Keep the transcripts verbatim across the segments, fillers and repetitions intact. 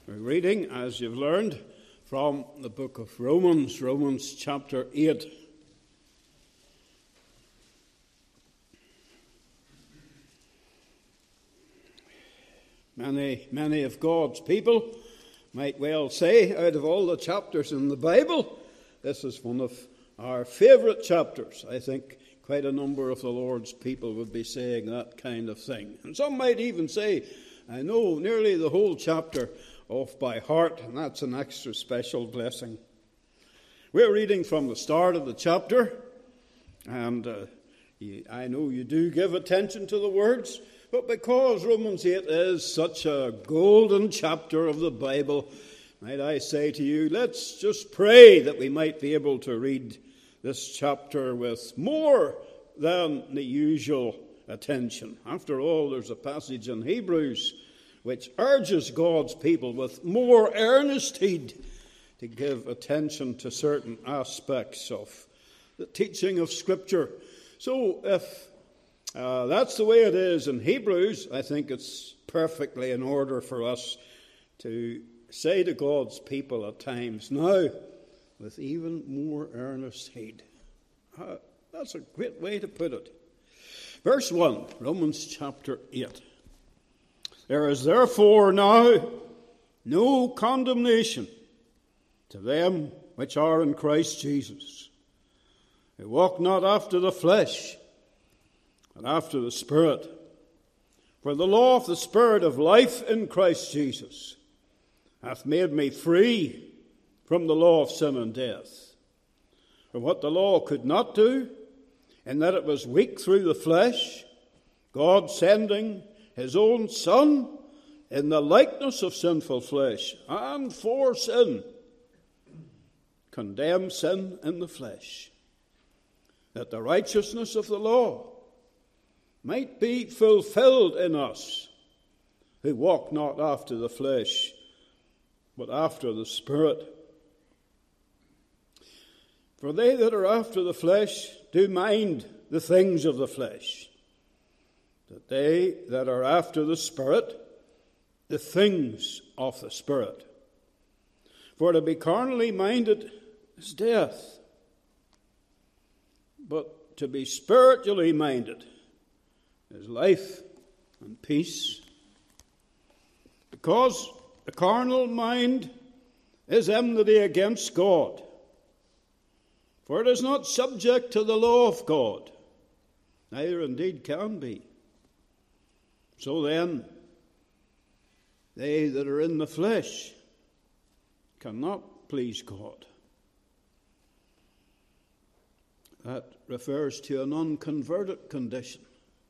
We're reading, as you've learned, from the book of Romans, Romans chapter eight. Many, many of God's people might well say, out of all the chapters in the Bible, this is one of our favourite chapters. I think quite a number of the Lord's people would be saying that kind of thing. And some might even say, I know nearly the whole chapter off by heart, and that's an extra special blessing. We're reading from the start of the chapter, and uh, you, I know you do give attention to the words, but because Romans eight is such a golden chapter of the Bible, might I say to you, let's just pray that we might be able to read this chapter with more than the usual attention. After all, there's a passage in Hebrews which urges God's people with more earnest heed to give attention to certain aspects of the teaching of Scripture. So if uh, that's the way it is in Hebrews, I think it's perfectly in order for us to say to God's people at times, now, with even more earnest heed. Uh, that's a great way to put it. Verse one, Romans chapter eight. There is therefore now no condemnation to them which are in Christ Jesus, who walk not after the flesh, but after the Spirit. For the law of the Spirit of life in Christ Jesus hath made me free from the law of sin and death. For what the law could not do, in that it was weak through the flesh, God sending his own Son in the likeness of sinful flesh, and for sin, condemned sin in the flesh, that the righteousness of the law might be fulfilled in us, who walk not after the flesh, but after the Spirit. For they that are after the flesh do mind the things of the flesh, that they that are after the Spirit, the things of the Spirit. For to be carnally minded is death, but to be spiritually minded is life and peace. Because the carnal mind is enmity against God, for it is not subject to the law of God, neither indeed can be. So then, they that are in the flesh cannot please God. That refers to an unconverted condition.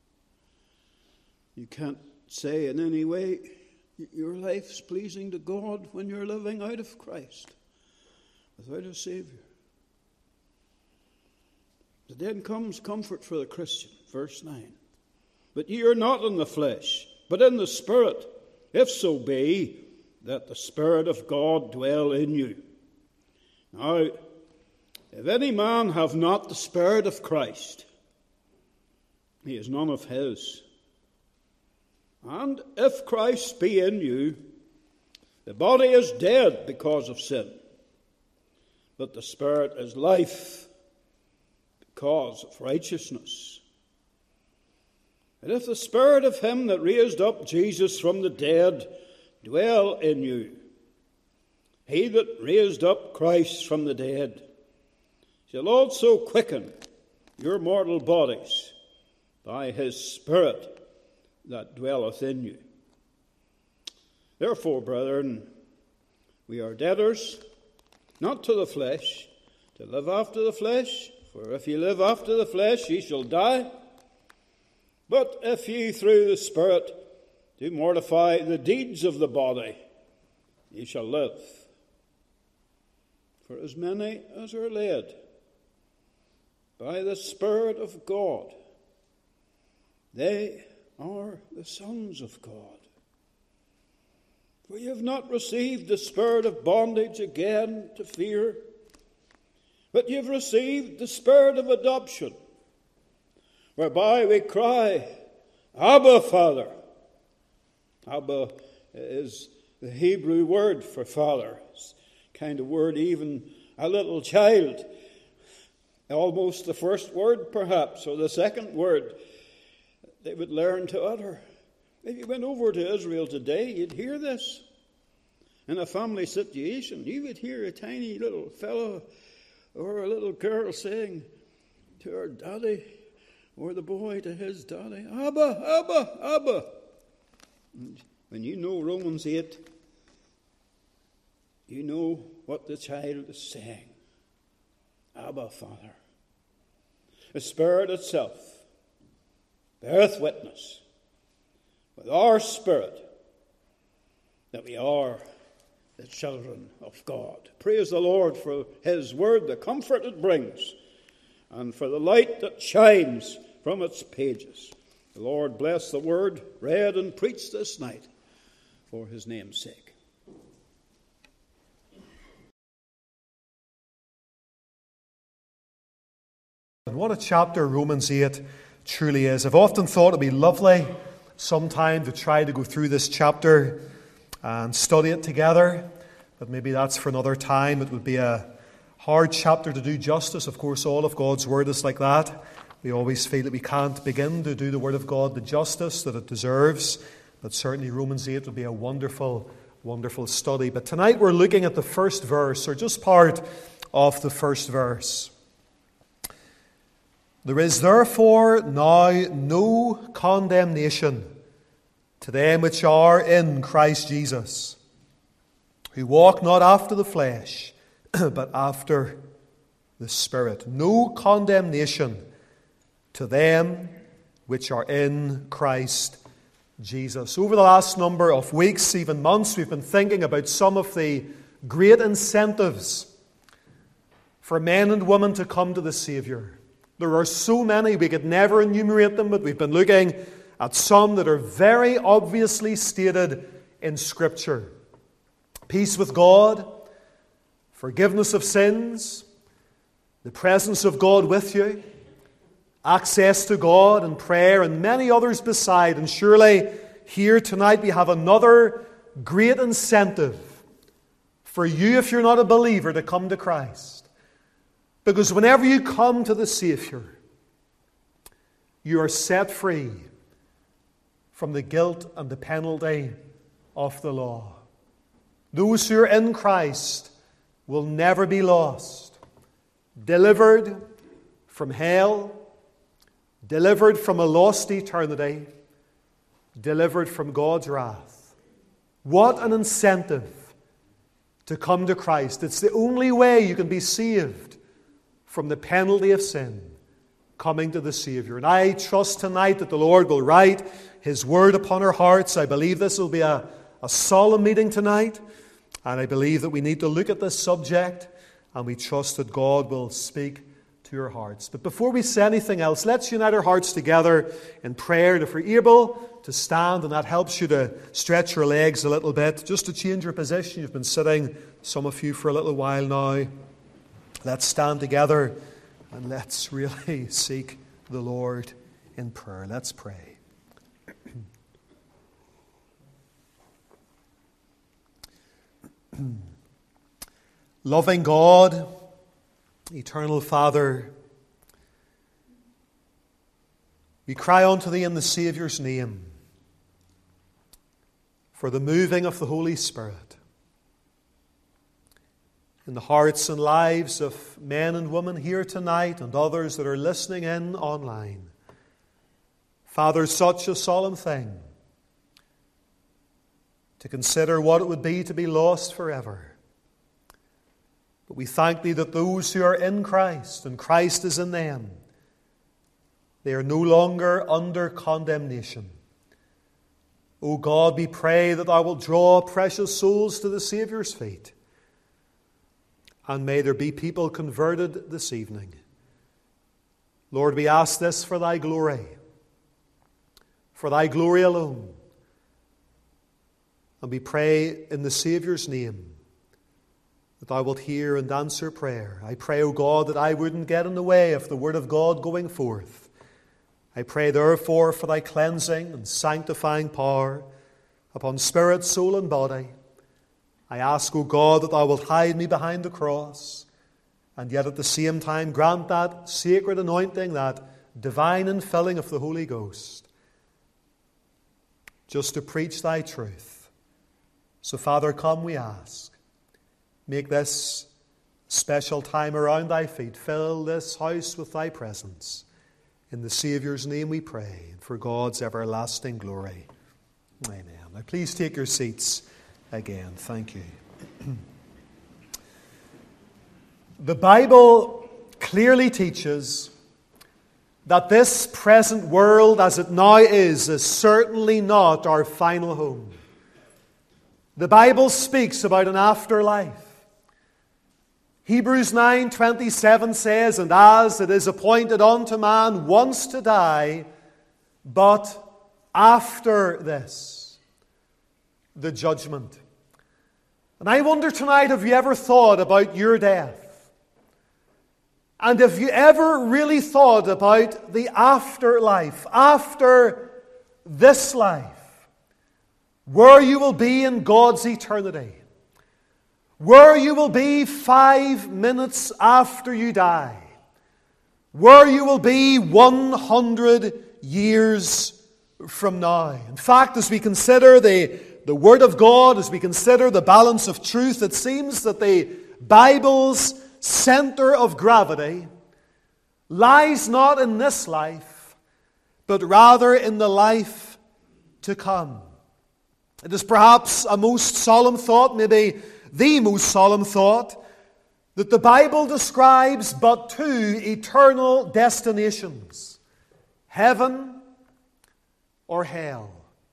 You can't say in any way your life's pleasing to God when you're living out of Christ, without a Saviour. But then comes comfort for the Christian, verse nine. But ye are not in the flesh, but in the Spirit, if so be that the Spirit of God dwell in you. Now, if any man have not the Spirit of Christ, he is none of his. And if Christ be in you, the body is dead because of sin, but the Spirit is life because of righteousness. And if the Spirit of him that raised up Jesus from the dead dwell in you, he that raised up Christ from the dead shall also quicken your mortal bodies by his Spirit that dwelleth in you. Therefore, brethren, we are debtors, not to the flesh, to live after the flesh. For if ye live after the flesh, ye shall die. But if ye through the Spirit do mortify the deeds of the body, ye shall live. For as many as are led by the Spirit of God, they are the sons of God. For ye have not received the spirit of bondage again to fear, but ye have received the Spirit of adoption, whereby we cry, Abba, Father. Abba is the Hebrew word for father. It's kind of word even a little child, almost the first word perhaps, or the second word they would learn to utter. If you went over to Israel today, you'd hear this. In a family situation, you would hear a tiny little fellow or a little girl saying to her daddy, or the boy to his daddy, Abba, Abba, Abba. And when you know Romans eight, you know what the child is saying. Abba, Father. The Spirit itself beareth witness with our spirit that we are the children of God. Praise the Lord for His word, the comfort it brings, and for the light that shines from its pages. The Lord bless the word read and preached this night for His name's sake. And what a chapter Romans eight truly is. I've often thought it'd be lovely sometime to try to go through this chapter and study it together, but maybe that's for another time. It would be a hard chapter to do justice. Of course, all of God's word is like that. We always feel that we can't begin to do the word of God the justice that it deserves, but certainly Romans eight would be a wonderful, wonderful study. But tonight we're looking at the first verse, or just part of the first verse. There is therefore now no condemnation to them which are in Christ Jesus, who walk not after the flesh, but after the Spirit. No condemnation to them which are in Christ Jesus. Over the last number of weeks, even months, we've been thinking about some of the great incentives for men and women to come to the Saviour. There are so many, we could never enumerate them, but we've been looking at some that are very obviously stated in Scripture. Peace with God, forgiveness of sins, the presence of God with you, access to God and prayer, and many others beside. And surely here tonight we have another great incentive for you, if you're not a believer, to come to Christ. Because whenever you come to the Saviour, you are set free from the guilt and the penalty of the law. Those who are in Christ will never be lost. Delivered from hell, delivered from a lost eternity, delivered from God's wrath. What an incentive to come to Christ. It's the only way you can be saved from the penalty of sin, coming to the Saviour. And I trust tonight that the Lord will write His word upon our hearts. I believe this will be a, a solemn meeting tonight, and I believe that we need to look at this subject, and we trust that God will speak to your hearts. But before we say anything else, let's unite our hearts together in prayer. And if we're able to stand, and that helps you to stretch your legs a little bit, just to change your position. You've been sitting, some of you, for a little while now. Let's stand together and let's really seek the Lord in prayer. Let's pray. Loving God, eternal Father, we cry unto Thee in the Saviour's name for the moving of the Holy Spirit in the hearts and lives of men and women here tonight and others that are listening in online. Father, such a solemn thing to consider what it would be to be lost forever. But we thank Thee that those who are in Christ and Christ is in them, they are no longer under condemnation. O God, we pray that Thou wilt draw precious souls to the Saviour's feet. And may there be people converted this evening. Lord, we ask this for Thy glory, for Thy glory alone. And we pray in the Saviour's name that Thou wilt hear and answer prayer. I pray, O God, that I wouldn't get in the way of the Word of God going forth. I pray, therefore, for Thy cleansing and sanctifying power upon spirit, soul, and body. I ask, O God, that thou wilt hide me behind the cross, and yet at the same time grant that sacred anointing, that divine infilling of the Holy Ghost, just to preach thy truth. So, Father, come, we ask. Make this special time around thy feet. Fill this house with thy presence. In the Saviour's name we pray, and for God's everlasting glory. Amen. Now please take your seats again. Thank you. The Bible clearly teaches that this present world as it now is is certainly not our final home. The Bible speaks about an afterlife. Hebrews nine twenty-seven says, "And as it is appointed unto man once to die, but after this, the judgment." And I wonder tonight, have you ever thought about your death? And have you ever really thought about the afterlife, after this life, where you will be in God's eternity? Where you will be five minutes after you die. Where you will be one hundred years from now. In fact, as we consider the, the Word of God, as we consider the balance of truth, it seems that the Bible's center of gravity lies not in this life, but rather in the life to come. It is perhaps a most solemn thought, maybe the most solemn thought, that the Bible describes but two eternal destinations: heaven or hell.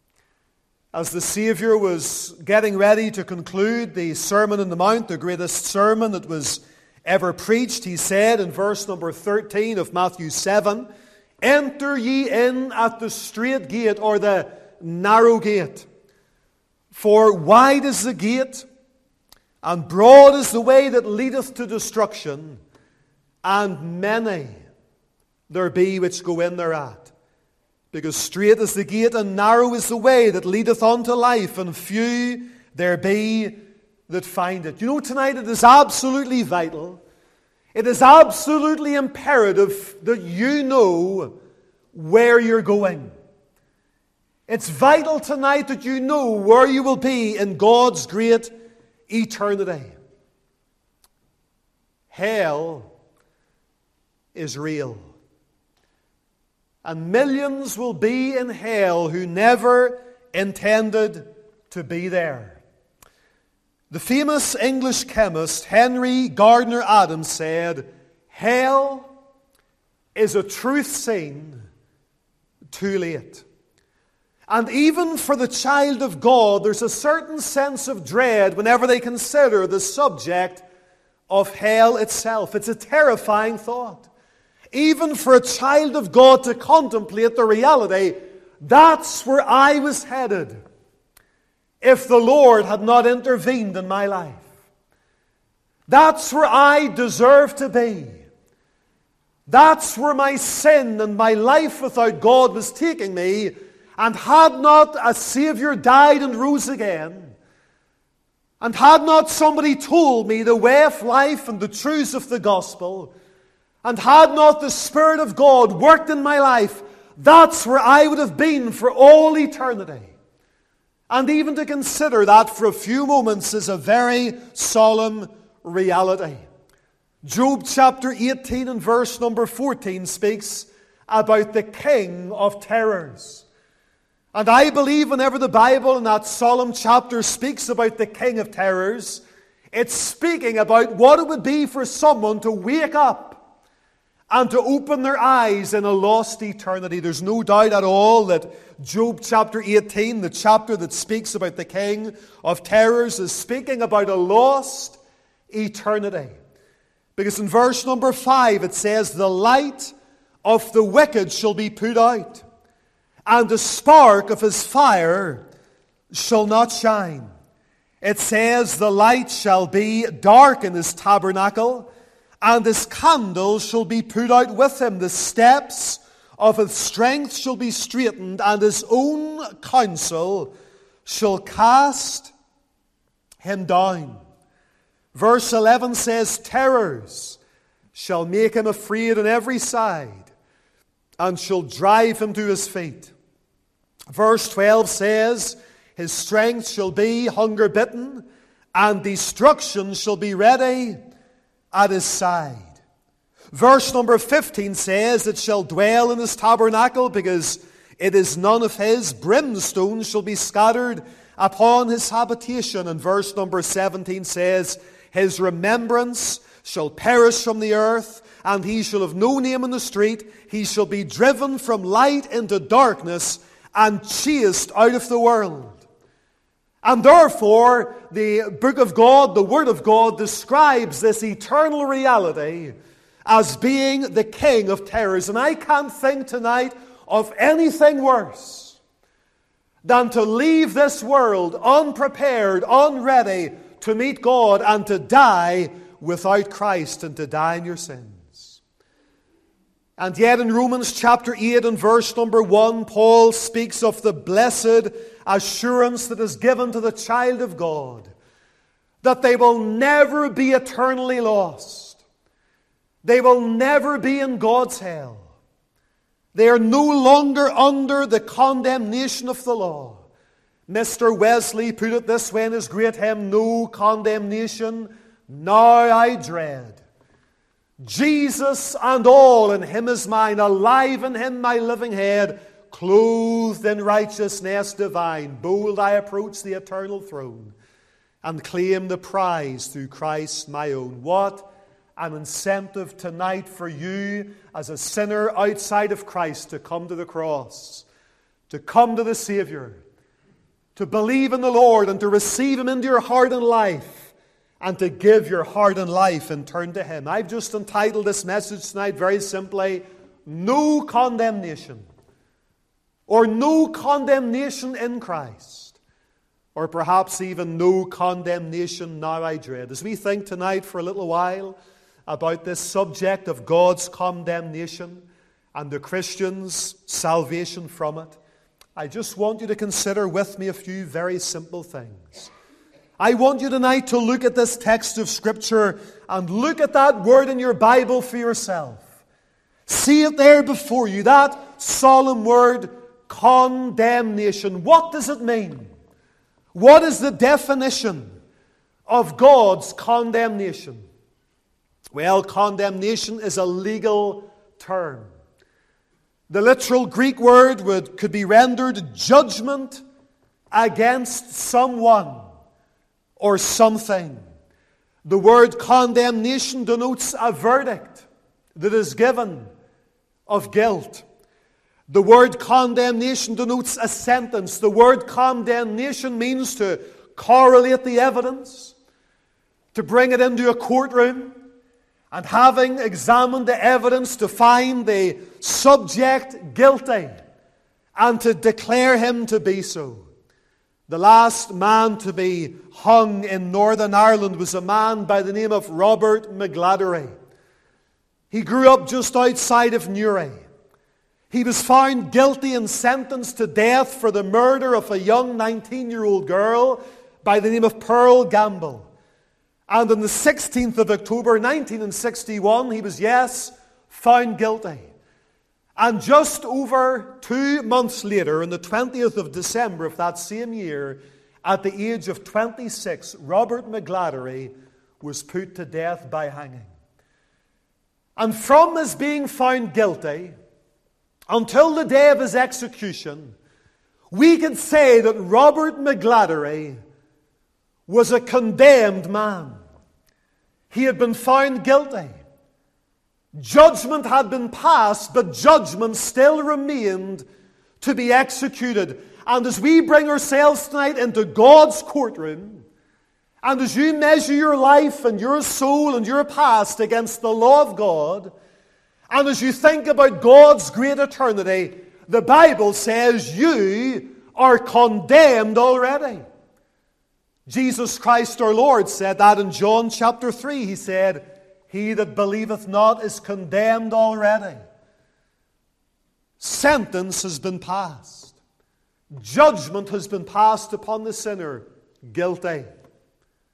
As the Saviour was getting ready to conclude the Sermon on the Mount, the greatest sermon that was ever preached, he said in verse number thirteen of Matthew seven, "Enter ye in at the strait gate," or the narrow gate. "For wide is the gate, and broad is the way that leadeth to destruction, and many there be which go in thereat. Because strait is the gate, and narrow is the way that leadeth unto life, and few there be that find it." You know, tonight it is absolutely vital, it is absolutely imperative that you know where you're going. It's vital tonight that you know where you will be in God's great eternity. Hell is real. And millions will be in hell who never intended to be there. The famous English chemist Henry Gardner Adams said, "Hell is a truth seen too late." And even for the child of God, there's a certain sense of dread whenever they consider the subject of hell itself. It's a terrifying thought. Even for a child of God to contemplate the reality, that's where I was headed if the Lord had not intervened in my life. That's where I deserve to be. That's where my sin and my life without God was taking me. And had not a Saviour died and rose again, and had not somebody told me the way of life and the truths of the gospel, and had not the Spirit of God worked in my life, that's where I would have been for all eternity. And even to consider that for a few moments is a very solemn reality. Job chapter eighteen and verse number fourteen speaks about the King of terrors. And I believe whenever the Bible in that solemn chapter speaks about the King of terrors, it's speaking about what it would be for someone to wake up and to open their eyes in a lost eternity. There's no doubt at all that Job chapter eighteen, the chapter that speaks about the King of terrors, is speaking about a lost eternity. Because in verse number five it says, "The light of the wicked shall be put out, and the spark of his fire shall not shine." It says, "The light shall be dark in his tabernacle, and his candle shall be put out with him. The steps of his strength shall be straightened, and his own counsel shall cast him down. Verse eleven says, terrors shall make him afraid on every side, and shall drive him to his feet. Verse twelve says, his strength shall be hunger bitten, and destruction shall be ready at his side. Verse number fifteen says, it shall dwell in his tabernacle, because it is none of his. Brimstone shall be scattered upon his habitation. And verse number seventeen says, his remembrance shall perish from the earth, and he shall have no name in the street. He shall be driven from light into darkness, and chased out of the world. And therefore, the book of God, the Word of God, describes this eternal reality as being the king of terrors. And I can't think tonight of anything worse than to leave this world unprepared, unready to meet God, and to die without Christ, and to die in your sins. And yet in Romans chapter eight and verse number one, Paul speaks of the blessed assurance that is given to the child of God, that they will never be eternally lost. They will never be in God's hell. They are no longer under the condemnation of the law. Mister Wesley put it this way in his great hymn, no condemnation now I dread. Jesus and all in him is mine, alive in him my living head, clothed in righteousness divine. Bold I approach the eternal throne, and claim the prize through Christ my own. What an incentive tonight for you as a sinner outside of Christ to come to the cross, to come to the Savior, to believe in the Lord and to receive Him into your heart and life, and to give your heart and life and turn to Him. I've just entitled this message tonight very simply, No Condemnation, or No Condemnation in Christ, or perhaps even No Condemnation Now I Dread. As we think tonight for a little while about this subject of God's condemnation and the Christian's salvation from it, I just want you to consider with me a few very simple things. I want you tonight to look at this text of Scripture and look at that word in your Bible for yourself. See it there before you, that solemn word, condemnation. What does it mean? What is the definition of God's condemnation? Well, condemnation is a legal term. The literal Greek word would, could be rendered judgment against someone or something. The word condemnation denotes a verdict that is given of guilt. The word condemnation denotes a sentence. The word condemnation means to correlate the evidence, to bring it into a courtroom, and having examined the evidence to find the subject guilty and to declare him to be so. The last man to be hung in Northern Ireland was a man by the name of Robert McGladdery. He grew up just outside of Newry. He was found guilty and sentenced to death for the murder of a young nineteen-year-old girl by the name of Pearl Gamble. And on the sixteenth of October nineteen sixty-one, he was, yes, found guilty. And just over two months later, on the twentieth of December of that same year, at the age of twenty-six, Robert McGladdery was put to death by hanging. And from his being found guilty until the day of his execution, we could say that Robert McGladdery was a condemned man. He had been found guilty. Judgment had been passed, but judgment still remained to be executed. And as we bring ourselves tonight into God's courtroom, and as you measure your life and your soul and your past against the law of God, and as you think about God's great eternity, the Bible says you are condemned already. Jesus Christ our Lord said that in John chapter three. He said, He that believeth not is condemned already. Sentence has been passed. Judgment has been passed upon the sinner, guilty.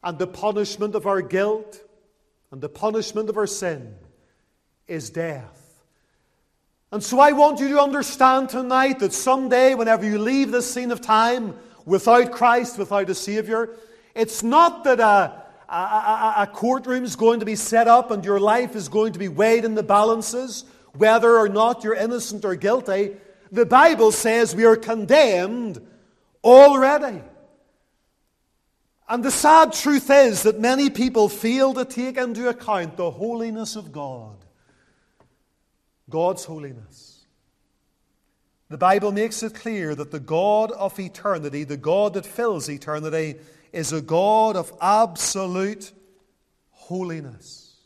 and the punishment of our guilt and the punishment of our sin is death. And so I want you to understand tonight that someday, whenever you leave this scene of time without Christ, without a Savior, it's not that a, a, a, a courtroom is going to be set up and your life is going to be weighed in the balances, whether or not you're innocent or guilty. The Bible says we are condemned already. And the sad truth is that many people fail to take into account the holiness of God. God's holiness. The Bible makes it clear that the God of eternity, the God that fills eternity, is a God of absolute holiness.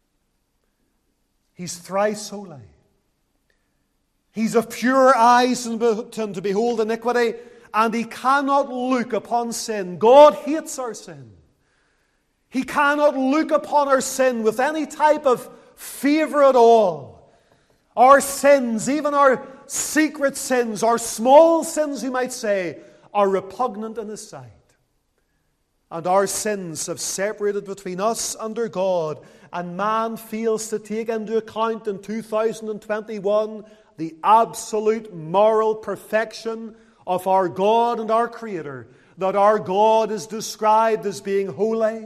He's thrice holy. He's of pure eyes and to behold iniquity, and He cannot look upon sin. God hates our sin. He cannot look upon our sin with any type of favor at all. Our sins, even our secret sins, our small sins, you might say, are repugnant in His sight. And our sins have separated between us and our God, and man fails to take into account in two thousand twenty-one the absolute moral perfection of our God and our Creator, that our God is described as being holy,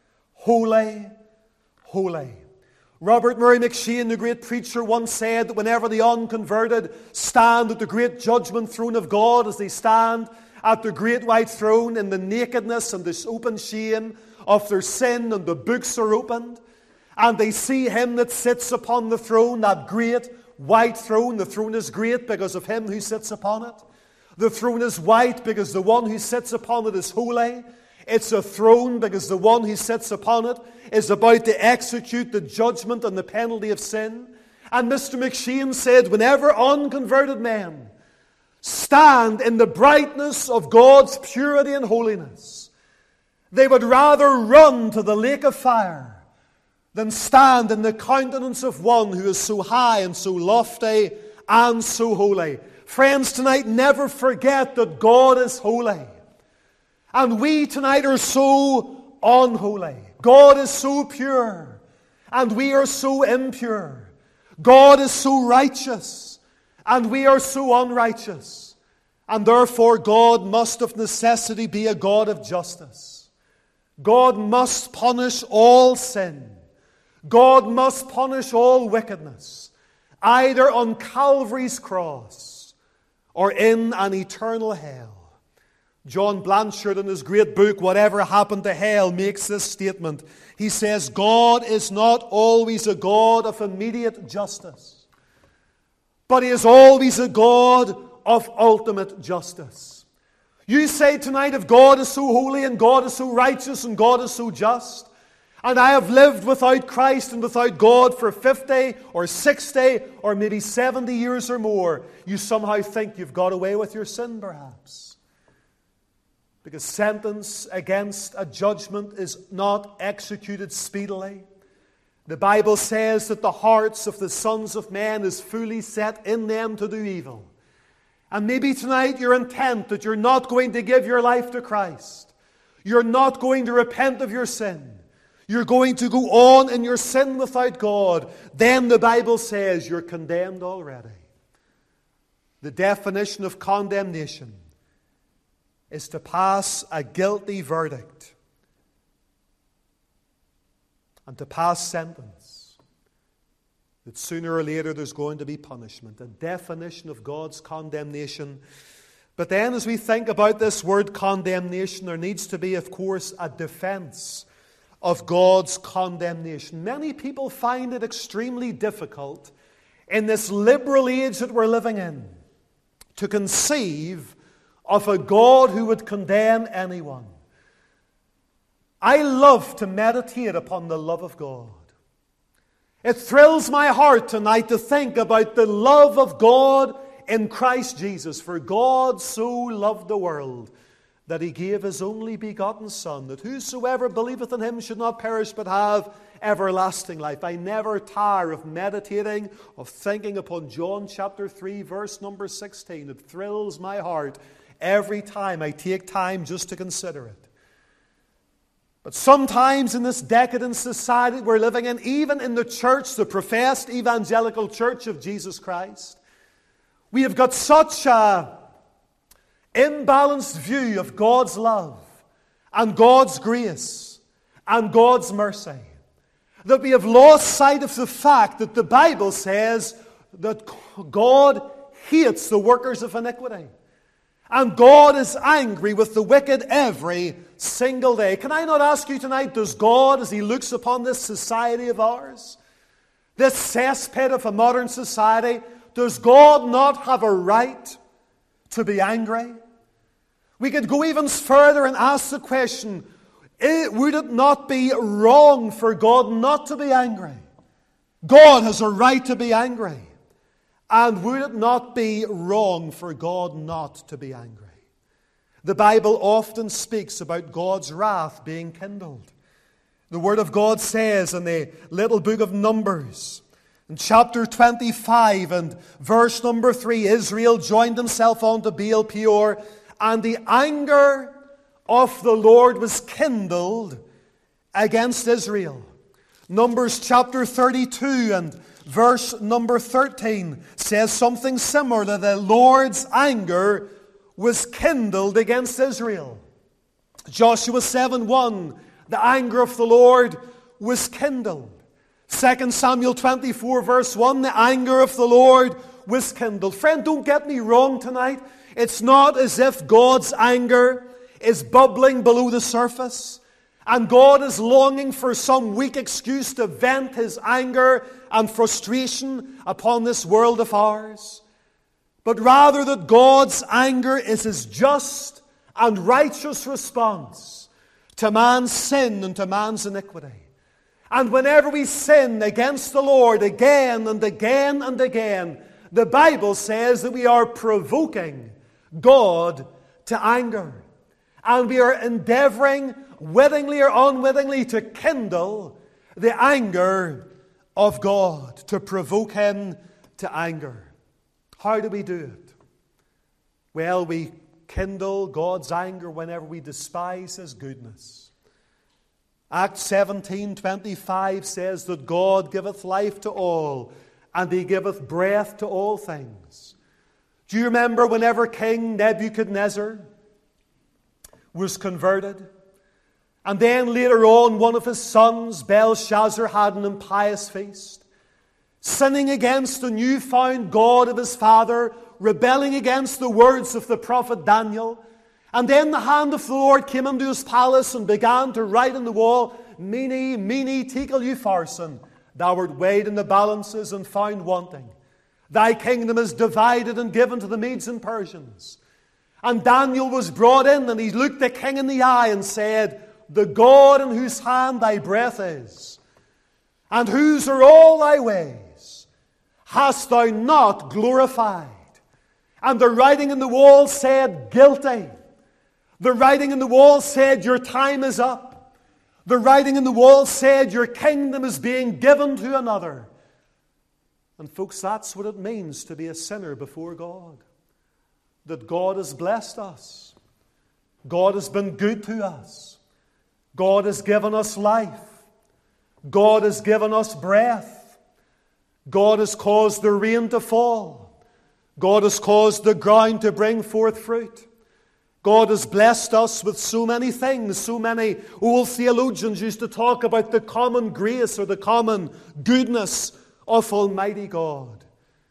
holy, holy. Robert Murray McCheyne, the great preacher, once said that whenever the unconverted stand at the great judgment throne of God, as they stand at the great white throne in the nakedness and this open shame of their sin, and the books are opened, and they see Him that sits upon the throne, that great white throne. The throne is great because of Him who sits upon it. The throne is white because the one who sits upon it is holy. It's a throne because the one who sits upon it is about to execute the judgment and the penalty of sin. And Mister McCheyne said, whenever unconverted men stand in the brightness of God's purity and holiness, they would rather run to the lake of fire than stand in the countenance of one who is so high and so lofty and so holy. Friends, tonight, never forget that God is holy. And we tonight are so unholy. God is so pure, and we are so impure. God is so righteous, and we are so unrighteous. And therefore, God must of necessity be a God of justice. God must punish all sin. God must punish all wickedness, either on Calvary's cross or in an eternal hell. John Blanchard, in his great book, Whatever Happened to Hell, makes this statement. He says, God is not always a God of immediate justice, but He is always a God of ultimate justice. You say tonight, if God is so holy and God is so righteous and God is so just, and I have lived without Christ and without God for fifty or sixty or maybe seventy years or more, you somehow think you've got away with your sin, perhaps. Because sentence against a judgment is not executed speedily. The Bible says that the hearts of the sons of men is fully set in them to do evil. And maybe tonight you're intent that you're not going to give your life to Christ. You're not going to repent of your sin. You're going to go on in your sin without God. Then the Bible says you're condemned already. The definition of condemnation is to pass a guilty verdict and to pass sentence that sooner or later there's going to be punishment. A definition of God's condemnation. But then as we think about this word condemnation, there needs to be, of course, a defense of God's condemnation. Many people find it extremely difficult in this liberal age that we're living in to conceive of a God who would condemn anyone. I love to meditate upon the love of God. It thrills my heart tonight to think about the love of God in Christ Jesus. For God so loved the world that He gave His only begotten Son, that whosoever believeth in Him should not perish but have everlasting life. I never tire of meditating, of thinking upon John chapter three, verse number sixteen. It thrills my heart every time I take time just to consider it. But sometimes in this decadent society we're living in, even in the church, the professed evangelical church of Jesus Christ, we have got such a imbalanced view of God's love and God's grace and God's mercy that we have lost sight of the fact that the Bible says that God hates the workers of iniquity. And God is angry with the wicked every single day. Can I not ask you tonight, does God, as He looks upon this society of ours, this cesspit of a modern society, does God not have a right to be angry? We could go even further and ask the question, would it not be wrong for God not to be angry? God has a right to be angry. And would it not be wrong for God not to be angry? The Bible often speaks about God's wrath being kindled. The Word of God says in the little book of Numbers, in chapter twenty-five and verse number three, Israel joined himself unto Baal Peor, and the anger of the Lord was kindled against Israel. Numbers chapter thirty-two and verse number thirteen says something similar, that the Lord's anger was kindled against Israel. Joshua seven one, the anger of the Lord was kindled. Second Samuel twenty-four verse one, the anger of the Lord was kindled. Friend, don't get me wrong tonight. It's not as if God's anger is bubbling below the surface and God is longing for some weak excuse to vent His anger and frustration upon this world of ours. But rather that God's anger is His just and righteous response to man's sin and to man's iniquity. And whenever we sin against the Lord again and again and again, the Bible says that we are provoking God to anger. And we are endeavoring, wittingly or unwittingly, to kindle the anger of God, to provoke Him to anger. How do we do it? Well, we kindle God's anger whenever we despise His goodness. Acts seventeen twenty-five says that God giveth life to all, and He giveth breath to all things. Do you remember whenever King Nebuchadnezzar was converted? And then later on, one of his sons, Belshazzar, had an impious feast, sinning against the newfound God of his father, rebelling against the words of the prophet Daniel. And then the hand of the Lord came into his palace and began to write on the wall, Mene, Mene, Tekel Upharsin, thou art weighed in the balances and found wanting. Thy kingdom is divided and given to the Medes and Persians. And Daniel was brought in, and he looked the king in the eye and said, the God in whose hand thy breath is, and whose are all thy ways, hast thou not glorified? And the writing in the wall said, guilty. The writing in the wall said, your time is up. The writing in the wall said, your kingdom is being given to another. And folks, that's what it means to be a sinner before God. That God has blessed us. God has been good to us. God has given us life. God has given us breath. God has caused the rain to fall. God has caused the ground to bring forth fruit. God has blessed us with so many things. So many old theologians used to talk about the common grace or the common goodness of Almighty God.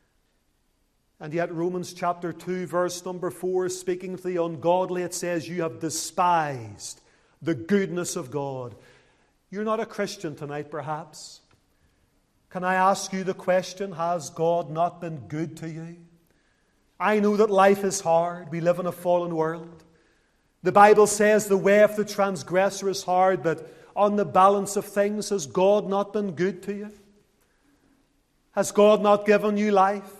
And yet Romans chapter two verse number four, speaking to the ungodly, it says, you have despised the goodness of God. You're not a Christian tonight, perhaps. Can I ask you the question, has God not been good to you? I know that life is hard. We live in a fallen world. The Bible says the way of the transgressor is hard, but on the balance of things, has God not been good to you? Has God not given you life?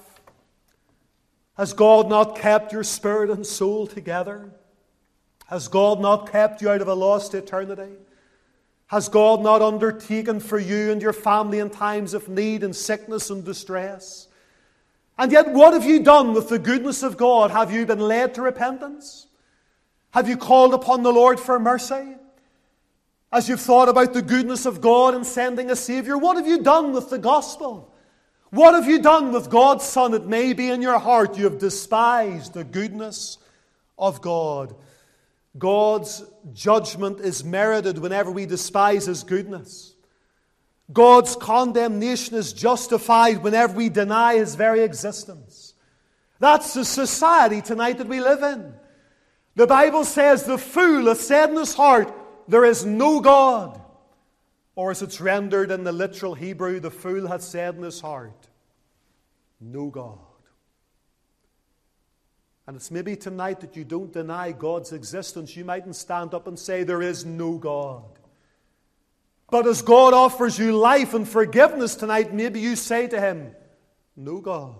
Has God not kept your spirit and soul together? Has God not kept you out of a lost eternity? Has God not undertaken for you and your family in times of need and sickness and distress? And yet, what have you done with the goodness of God? Have you been led to repentance? Have you called upon the Lord for mercy? As you've thought about the goodness of God in sending a Savior, what have you done with the gospel? What have you done with God's Son? It may be in your heart you have despised the goodness of God. God's judgment is merited whenever we despise His goodness. God's condemnation is justified whenever we deny His very existence. That's the society tonight that we live in. The Bible says the fool has said in his heart, there is no God. Or as it's rendered in the literal Hebrew, the fool has said in his heart, no God. And it's maybe tonight that you don't deny God's existence. You mightn't stand up and say there is no God. But as God offers you life and forgiveness tonight, maybe you say to Him, no God.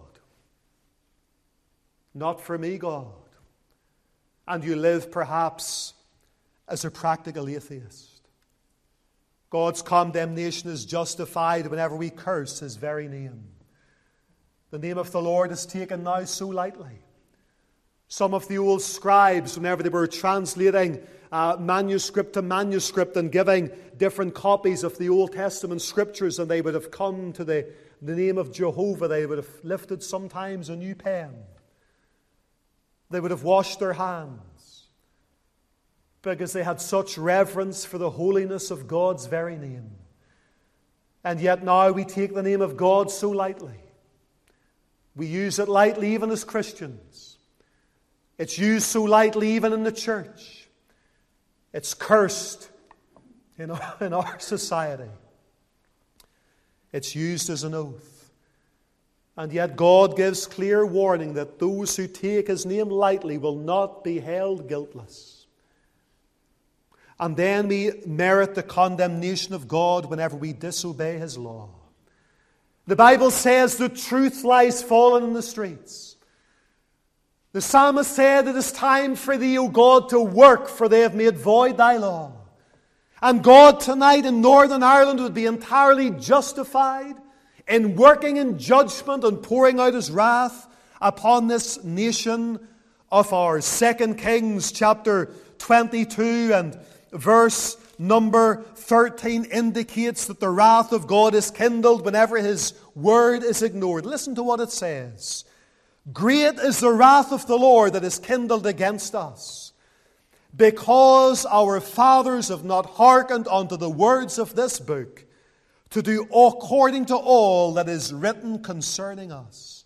Not for me, God. And you live perhaps as a practical atheist. God's condemnation is justified whenever we curse His very name. The name of the Lord is taken now so lightly. Some of the old scribes, whenever they were translating uh, manuscript to manuscript and giving different copies of the Old Testament scriptures, and they would have come to the, the name of Jehovah, they would have lifted sometimes a new pen. They would have washed their hands because they had such reverence for the holiness of God's very name. And yet now we take the name of God so lightly. We use it lightly even as Christians. It's used so lightly even in the church. It's cursed in our, in our society. It's used as an oath. And yet God gives clear warning that those who take His name lightly will not be held guiltless. And then we merit the condemnation of God whenever we disobey His law. The Bible says the truth lies fallen in the streets. The psalmist said, it is time for thee, O God, to work, for they have made void thy law. And God tonight in Northern Ireland would be entirely justified in working in judgment and pouring out His wrath upon this nation of ours. Second Kings chapter twenty-two and verse number thirteen indicates that the wrath of God is kindled whenever His word is ignored. Listen to what it says. Great is the wrath of the Lord that is kindled against us, because our fathers have not hearkened unto the words of this book, to do according to all that is written concerning us.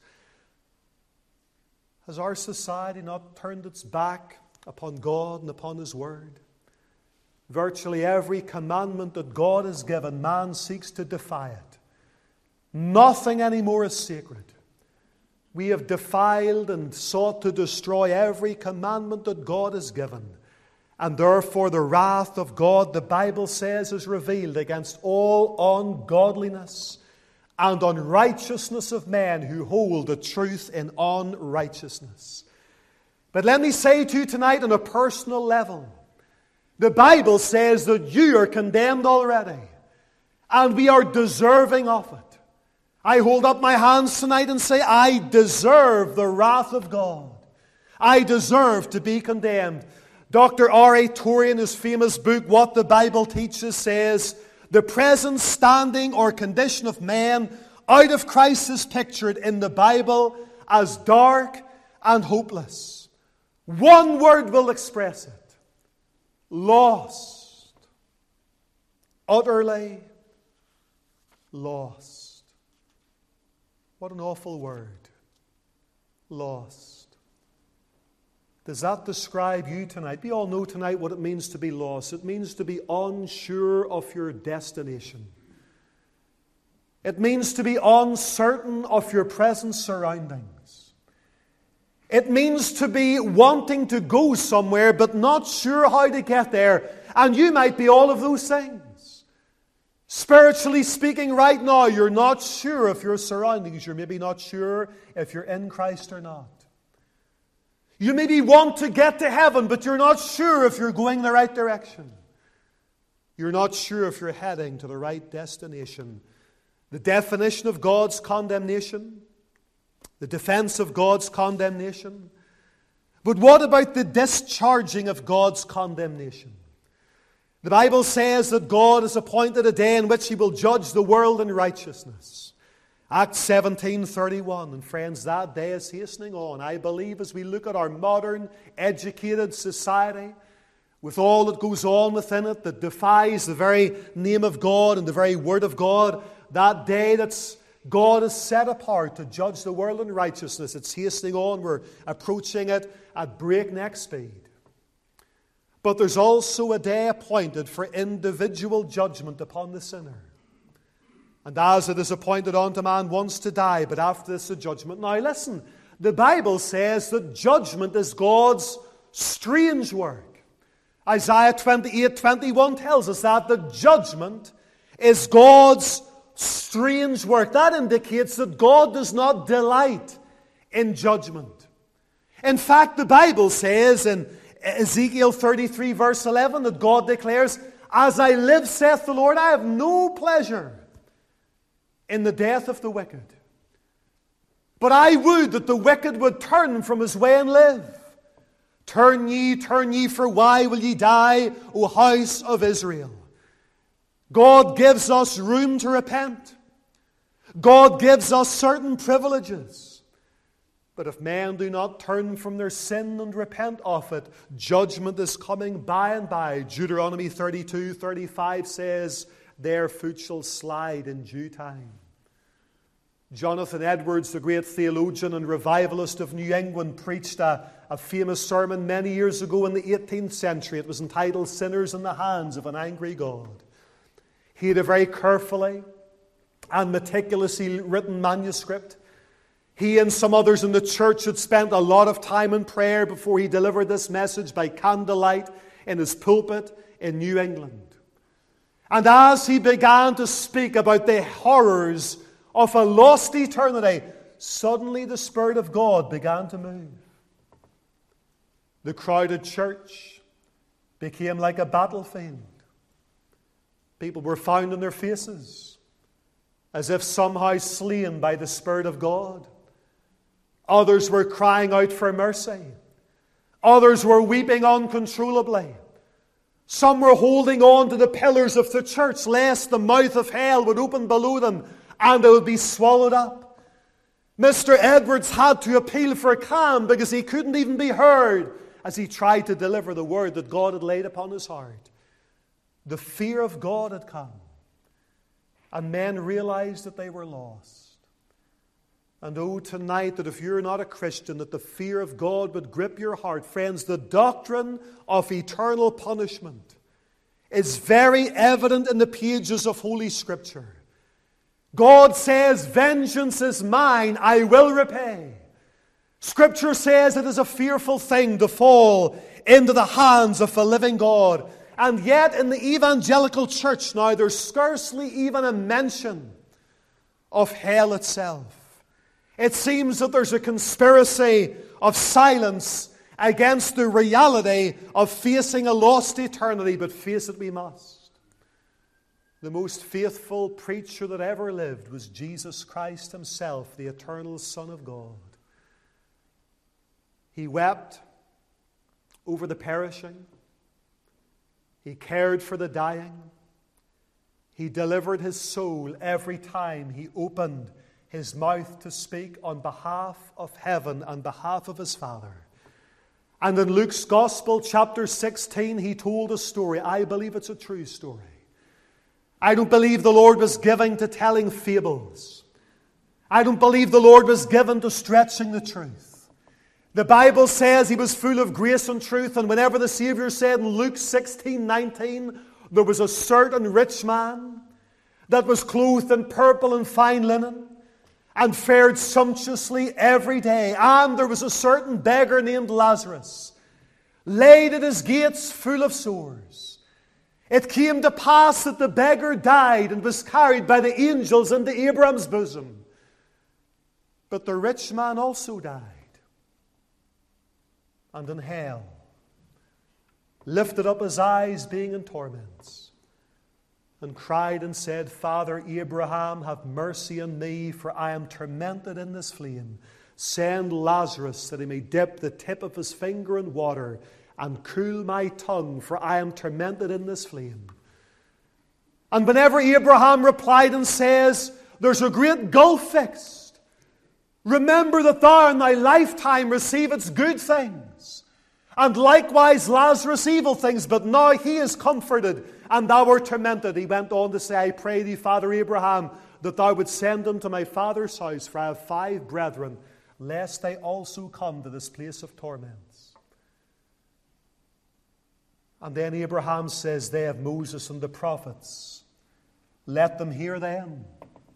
Has our society not turned its back upon God and upon His word? Virtually every commandment that God has given, man seeks to defy it. Nothing anymore is sacred. We have defiled and sought to destroy every commandment that God has given. And therefore the wrath of God, the Bible says, is revealed against all ungodliness and unrighteousness of men who hold the truth in unrighteousness. But let me say to you tonight on a personal level, the Bible says that you are condemned already, and we are deserving of it. I hold up my hands tonight and say, I deserve the wrath of God. I deserve to be condemned. Doctor R A Torrey, in his famous book, What the Bible Teaches, says, the present standing or condition of man out of Christ is pictured in the Bible as dark and hopeless. One word will express it. Lost. Utterly lost. What an awful word. Lost. Does that describe you tonight? We all know tonight what it means to be lost. It means to be unsure of your destination. It means to be uncertain of your present surroundings. It means to be wanting to go somewhere but not sure how to get there. And you might be all of those things. Spiritually speaking, right now, you're not sure of your surroundings. You're maybe not sure if you're in Christ or not. You maybe want to get to heaven, but you're not sure if you're going the right direction. You're not sure if you're heading to the right destination. The definition of God's condemnation, the defense of God's condemnation. But what about the discharging of God's condemnation? The Bible says that God has appointed a day in which He will judge the world in righteousness. Acts seventeen thirty-one. And friends, that day is hastening on. I believe as we look at our modern, educated society, with all that goes on within it, that defies the very name of God and the very Word of God, that day that's God has set apart to judge the world in righteousness, it's hastening on. We're approaching it at breakneck speed. But there's also a day appointed for individual judgment upon the sinner. And as it is appointed unto man once to die, but after this a judgment. Now listen, the Bible says that judgment is God's strange work. Isaiah twenty-eight twenty-one tells us that the judgment is God's strange work. That indicates that God does not delight in judgment. In fact, the Bible says in Ezekiel thirty-three verse eleven that God declares, "As I live, saith the Lord, I have no pleasure in the death of the wicked. But I would that the wicked would turn from his way and live. Turn ye, turn ye, for why will ye die, O house of Israel?" God gives us room to repent. God gives us certain privileges. But if men do not turn from their sin and repent of it, judgment is coming by and by. Deuteronomy thirty-two thirty-five says, "Their foot shall slide in due time." Jonathan Edwards, the great theologian and revivalist of New England, preached a, a famous sermon many years ago in the eighteenth century. It was entitled "Sinners in the Hands of an Angry God." He had a very carefully and meticulously written manuscript. He and some others in the church had spent a lot of time in prayer before he delivered this message by candlelight in his pulpit in New England. And as he began to speak about the horrors of a lost eternity, suddenly the Spirit of God began to move. The crowded church became like a battlefield. People were found on their faces, as if somehow slain by the Spirit of God. Others were crying out for mercy. Others were weeping uncontrollably. Some were holding on to the pillars of the church, lest the mouth of hell would open below them and it would be swallowed up. Mister Edwards had to appeal for calm because he couldn't even be heard as he tried to deliver the word that God had laid upon his heart. The fear of God had come, and men realized that they were lost. And oh, tonight, that if you're not a Christian, that the fear of God would grip your heart. Friends, the doctrine of eternal punishment is very evident in the pages of Holy Scripture. God says, "Vengeance is mine, I will repay." Scripture says it is a fearful thing to fall into the hands of the living God. And yet in the evangelical church now, there's scarcely even a mention of hell itself. It seems that there's a conspiracy of silence against the reality of facing a lost eternity, but face it we must. The most faithful preacher that ever lived was Jesus Christ Himself, the eternal Son of God. He wept over the perishing. He cared for the dying. He delivered His soul every time He opened His mouth to speak on behalf of heaven and behalf of His Father. And in Luke's Gospel, chapter sixteen, He told a story. I believe it's a true story. I don't believe the Lord was given to telling fables. I don't believe the Lord was given to stretching the truth. The Bible says He was full of grace and truth, and whenever the Savior said in Luke sixteen nineteen, there was a certain rich man that was clothed in purple and fine linen and fared sumptuously every day, and there was a certain beggar named Lazarus, laid at his gates full of sores. It came to pass that the beggar died and was carried by the angels into Abraham's bosom. But the rich man also died, and in hell lifted up his eyes, being in torments, and cried and said, "Father Abraham, have mercy on me, for I am tormented in this flame. Send Lazarus that he may dip the tip of his finger in water and cool my tongue, for I am tormented in this flame. And whenever Abraham replied and says, there's a great gulf fixed, remember that thou in thy lifetime receivest good things, and likewise Lazarus evil things, but now he is comforted, and thou art tormented. He went on to say, I pray thee, Father Abraham, that thou would send them to my father's house, for I have five brethren, lest they also come to this place of torments. And then Abraham says, they have Moses and the prophets. Let them hear them.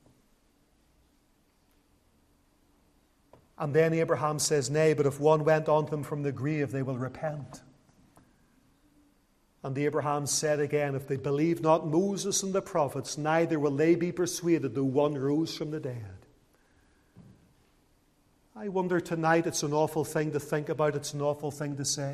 And then Abraham says, nay, but if one went on them from the grave, they will repent. And Abraham said again, if they believe not Moses and the prophets, neither will they be persuaded, though one rose from the dead. I wonder tonight, it's an awful thing to think about, it's an awful thing to say.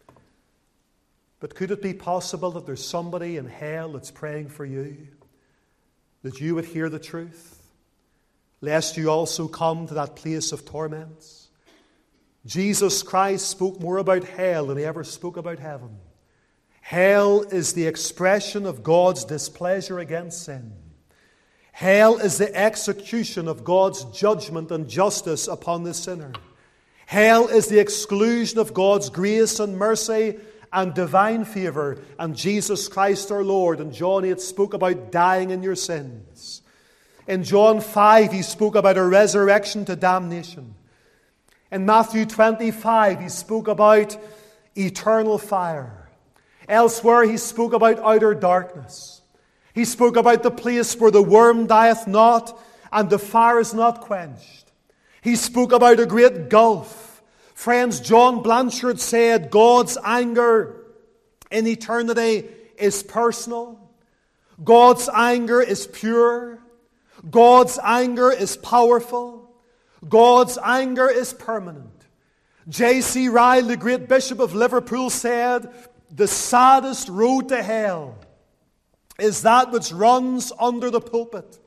But could it be possible that there's somebody in hell that's praying for you, that you would hear the truth, lest you also come to that place of torments? Jesus Christ spoke more about hell than he ever spoke about heaven. Hell is the expression of God's displeasure against sin. Hell is the execution of God's judgment and justice upon the sinner. Hell is the exclusion of God's grace and mercy and divine favor. And Jesus Christ our Lord in John eight spoke about dying in your sins. In John five he spoke about a resurrection to damnation. In Matthew twenty-five he spoke about eternal fire. Elsewhere he spoke about outer darkness. He spoke about the place where the worm dieth not and the fire is not quenched. He spoke about a great gulf. Friends, John Blanchard said God's anger in eternity is personal. God's anger is pure. God's anger is powerful. God's anger is permanent. J C Ryle, the great Bishop of Liverpool, said, the saddest road to hell is that which runs under the pulpit,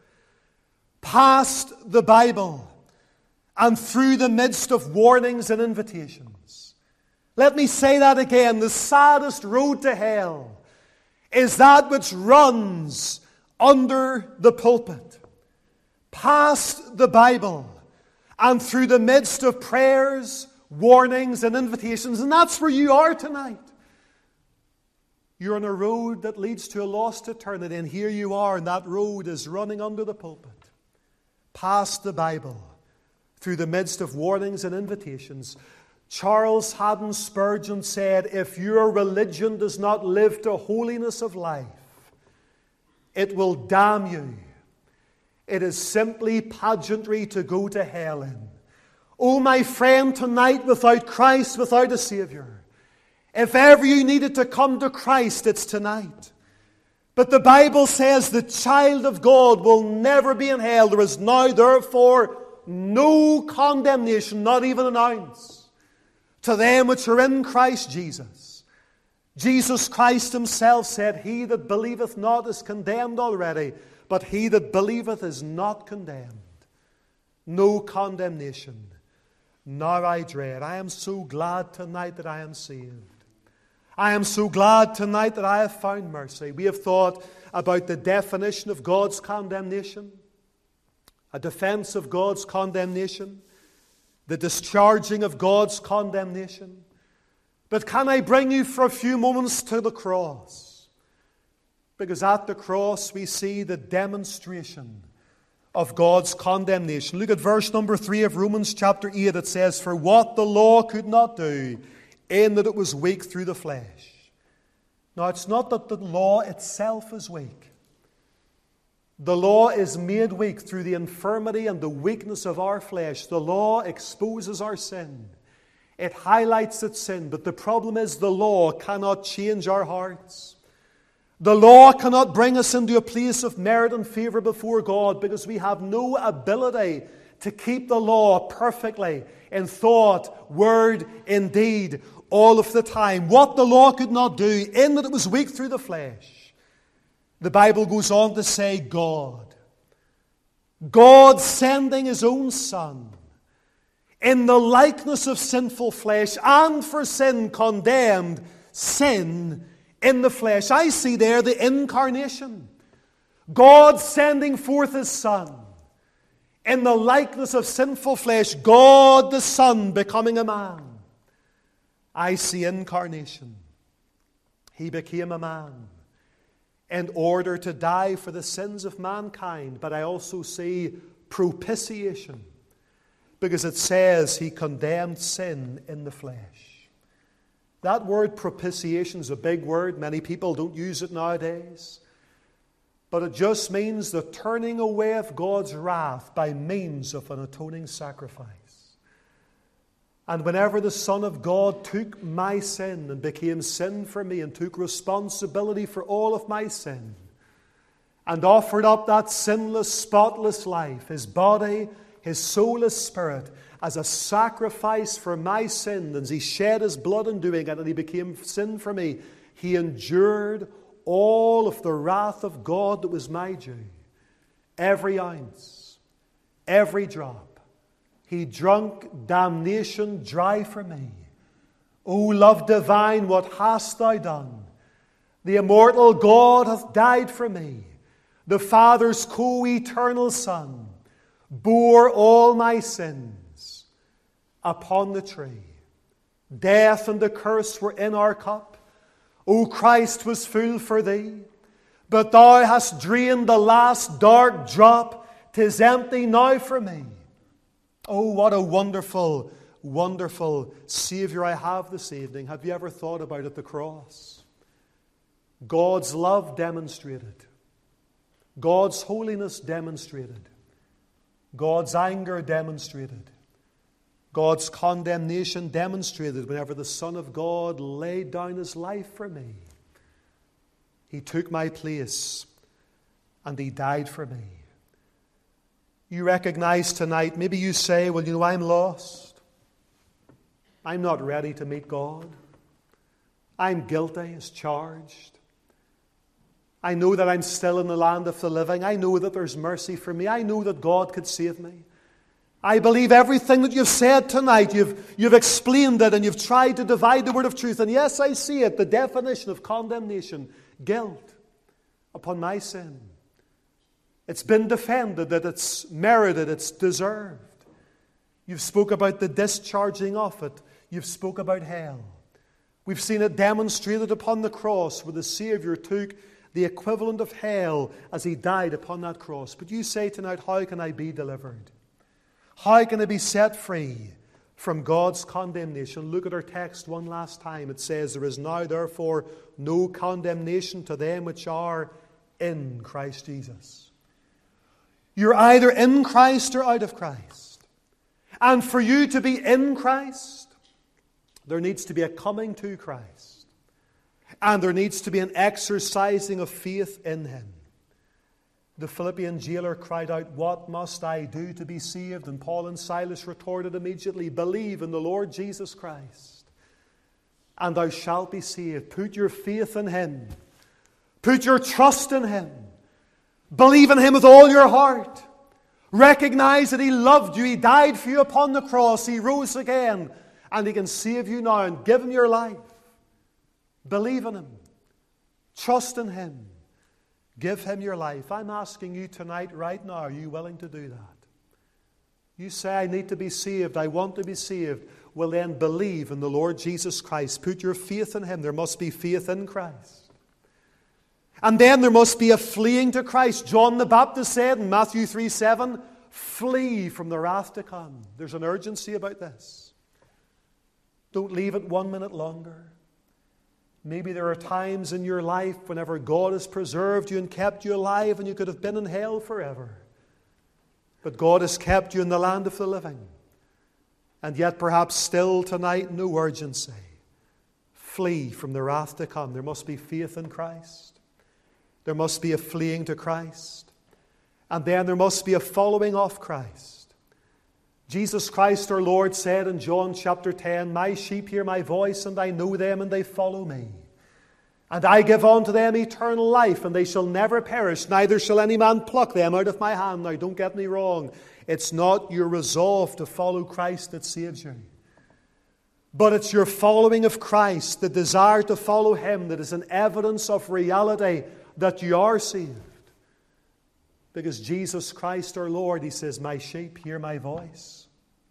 past the Bible, and through the midst of warnings and invitations. Let me say that again. The saddest road to hell is that which runs under the pulpit, past the Bible, and through the midst of prayers, warnings, and invitations. And that's where you are tonight. You're on a road that leads to a lost eternity, and here you are, and that road is running under the pulpit, past the Bible, through the midst of warnings and invitations. Charles Haddon Spurgeon said, if your religion does not live to holiness of life, it will damn you. It is simply pageantry to go to hell in. Oh, my friend, tonight, without Christ, without a Savior, if ever you needed to come to Christ, it's tonight. But the Bible says the child of God will never be in hell. There is now, therefore, no condemnation, not even an ounce, to them which are in Christ Jesus. Jesus Christ himself said, he that believeth not is condemned already, but he that believeth is not condemned. No condemnation. Now I dread. I am so glad tonight that I am saved. I am so glad tonight that I have found mercy. We have thought about the definition of God's condemnation, a defense of God's condemnation, the discharging of God's condemnation. But can I bring you for a few moments to the cross? Because at the cross we see the demonstration of God's condemnation. Look at verse number three of Romans chapter eight. It says, for what the law could not do, in that it was weak through the flesh. Now, it's not that the law itself is weak. The law is made weak through the infirmity and the weakness of our flesh. The law exposes our sin. It highlights its sin. But the problem is the law cannot change our hearts. The law cannot bring us into a place of merit and favor before God, because we have no ability to keep the law perfectly in thought, word, in deed, all of the time. What the law could not do, in that it was weak through the flesh. The Bible goes on to say God. God sending his own Son in the likeness of sinful flesh, and for sin condemned sin in the flesh. I see there the incarnation. God sending forth His Son in the likeness of sinful flesh, God the Son becoming a man. I see incarnation. He became a man in order to die for the sins of mankind. But I also see propitiation, because it says He condemned sin in the flesh. That word propitiation is a big word. Many people don't use it nowadays. But it just means the turning away of God's wrath by means of an atoning sacrifice. And whenever the Son of God took my sin and became sin for me and took responsibility for all of my sin and offered up that sinless, spotless life, His body, His soul, His spirit, as a sacrifice for my sin, and He shed His blood in doing it, and He became sin for me, He endured all of the wrath of God that was my due. Every ounce, every drop. He drunk damnation dry for me. O love divine, what hast Thou done? The immortal God hath died for me. The Father's co-eternal Son bore all my sins upon the tree. Death and the curse were in our cup. O Christ was full for Thee, but Thou hast drained the last dark drop. 'Tis empty now for me. Oh, what a wonderful, wonderful Savior I have this evening. Have you ever thought about it, the cross? God's love demonstrated. God's holiness demonstrated. God's anger demonstrated. God's condemnation demonstrated whenever the Son of God laid down His life for me. He took my place and He died for me. You recognize tonight, maybe you say, well, you know, I'm lost. I'm not ready to meet God. I'm guilty as charged. I know that I'm still in the land of the living. I know that there's mercy for me. I know that God could save me. I believe everything that you've said tonight. You've, you've explained it and you've tried to divide the word of truth. And yes, I see it, the definition of condemnation, guilt upon my sin. It's been defended that it's merited, it's deserved. You've spoke about the discharging of it. You've spoke about hell. We've seen it demonstrated upon the cross where the Savior took the equivalent of hell as He died upon that cross. But you say tonight, how can I be delivered? How can I be set free from God's condemnation? Look at our text one last time. It says, there is now therefore no condemnation to them which are in Christ Jesus. You're either in Christ or out of Christ. And for you to be in Christ, there needs to be a coming to Christ. And there needs to be an exercising of faith in Him. The Philippian jailer cried out, what must I do to be saved? And Paul and Silas retorted immediately, believe in the Lord Jesus Christ, and thou shalt be saved. Put your faith in Him. Put your trust in Him. Believe in Him with all your heart. Recognize that He loved you. He died for you upon the cross. He rose again. And He can save you now and give Him your life. Believe in Him. Trust in Him. Give Him your life. I'm asking you tonight, right now, are you willing to do that? You say, I need to be saved. I want to be saved. Well then, believe in the Lord Jesus Christ. Put your faith in Him. There must be faith in Christ. And then there must be a fleeing to Christ. John the Baptist said in Matthew three seven, flee from the wrath to come. There's an urgency about this. Don't leave it one minute longer. Maybe there are times in your life whenever God has preserved you and kept you alive and you could have been in hell forever. But God has kept you in the land of the living. And yet perhaps still tonight, no urgency. Flee from the wrath to come. There must be faith in Christ. There must be a fleeing to Christ. And then there must be a following of Christ. Jesus Christ our Lord said in John chapter ten, my sheep hear my voice, and I know them, and they follow me. And I give unto them eternal life, and they shall never perish, neither shall any man pluck them out of my hand. Now, don't get me wrong. It's not your resolve to follow Christ that saves you, but it's your following of Christ, the desire to follow Him, that is an evidence of reality that you are saved. Because Jesus Christ our Lord, He says, my sheep hear my voice.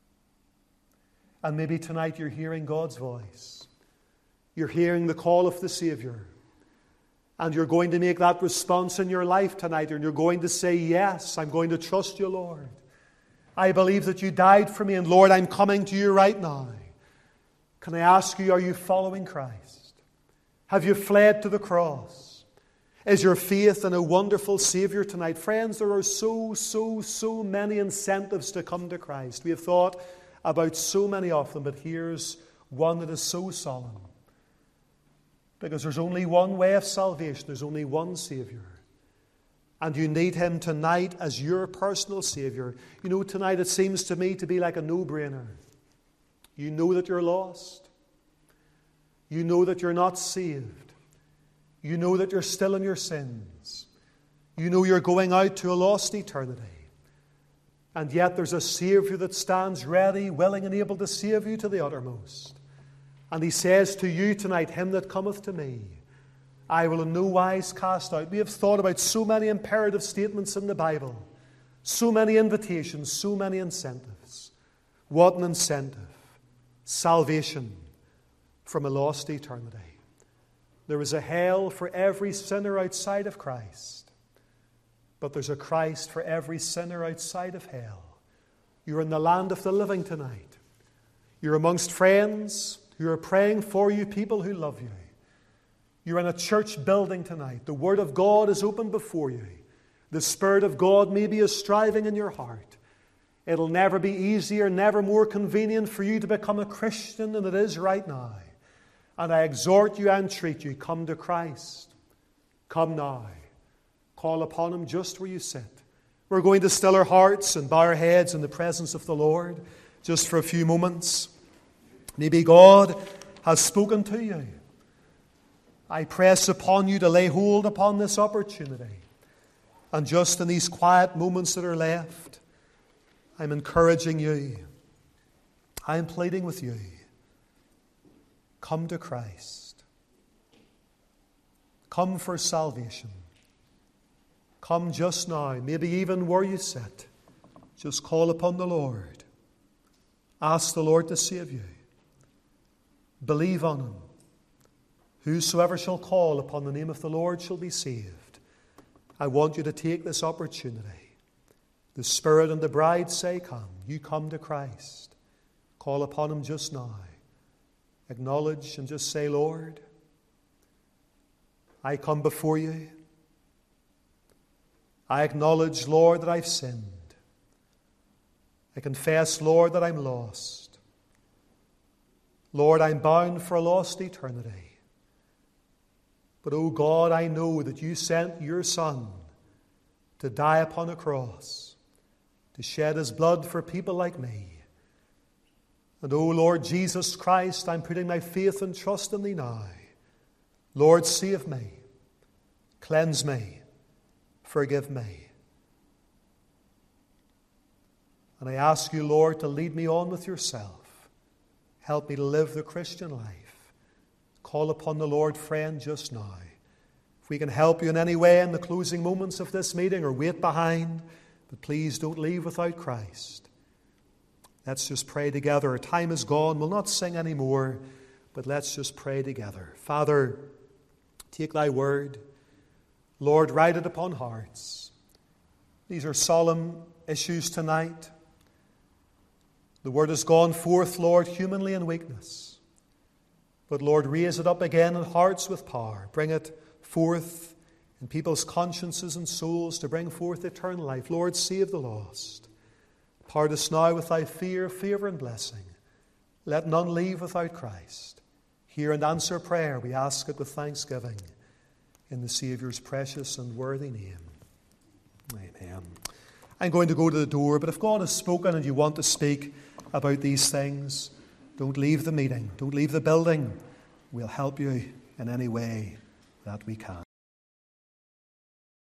And maybe tonight you're hearing God's voice. You're hearing the call of the Savior. And you're going to make that response in your life tonight, and you're going to say, yes, I'm going to trust you, Lord. I believe that you died for me, and Lord, I'm coming to you right now. Can I ask you, are you following Christ? Have you fled to the cross? Is your faith in a wonderful Savior tonight? Friends, there are so, so, so many incentives to come to Christ. We have thought about so many of them, but here's one that is so solemn. Because there's only one way of salvation. There's only one Savior. And you need Him tonight as your personal Savior. You know, tonight it seems to me to be like a no-brainer. You know that you're lost. You know that you're not saved. You know that you're still in your sins. You know you're going out to a lost eternity. And yet there's a Savior that stands ready, willing and able to save you to the uttermost. And He says to you tonight, him that cometh to me, I will in no wise cast out. We have thought about so many imperative statements in the Bible, so many invitations, so many incentives. What an incentive. Salvation from a lost eternity. There is a hell for every sinner outside of Christ, but there's a Christ for every sinner outside of hell. You're in the land of the living tonight. You're amongst friends who are praying for you, people who love you. You're in a church building tonight. The Word of God is open before you. The Spirit of God maybe is striving in your heart. It'll never be easier, never more convenient for you to become a Christian than it is right now. And I exhort you and entreat you, come to Christ. Come now. Call upon Him just where you sit. We're going to still our hearts and bow our heads in the presence of the Lord just for a few moments. Maybe God has spoken to you. I press upon you to lay hold upon this opportunity. And just in these quiet moments that are left, I'm encouraging you. I'm pleading with you. Come to Christ. Come for salvation. Come just now, maybe even where you sit. Just call upon the Lord. Ask the Lord to save you. Believe on Him. Whosoever shall call upon the name of the Lord shall be saved. I want you to take this opportunity. The Spirit and the bride say, come. You come to Christ. Call upon Him just now. Acknowledge and just say, Lord, I come before you. I acknowledge, Lord, that I've sinned. I confess, Lord, that I'm lost. Lord, I'm bound for a lost eternity. But, oh God, I know that you sent your Son to die upon a cross, to shed His blood for people like me. And, oh Lord Jesus Christ, I'm putting my faith and trust in Thee now. Lord, save me. Cleanse me. Forgive me. And I ask you, Lord, to lead me on with yourself. Help me to live the Christian life. Call upon the Lord, friend, just now. If we can help you in any way in the closing moments of this meeting or wait behind, but please don't leave without Christ. Let's just pray together. Our time is gone. We'll not sing anymore, but let's just pray together. Father, take Thy word. Lord, write it upon hearts. These are solemn issues tonight. The word has gone forth, Lord, humanly in weakness. But, Lord, raise it up again in hearts with power. Bring it forth in people's consciences and souls to bring forth eternal life. Lord, save the lost. Part us now with Thy fear, favour, and blessing. Let none leave without Christ. Hear and answer prayer. We ask it with thanksgiving in the Saviour's precious and worthy name. Amen. I'm going to go to the door, but if God has spoken and you want to speak about these things, don't leave the meeting. Don't leave the building. We'll help you in any way that we can.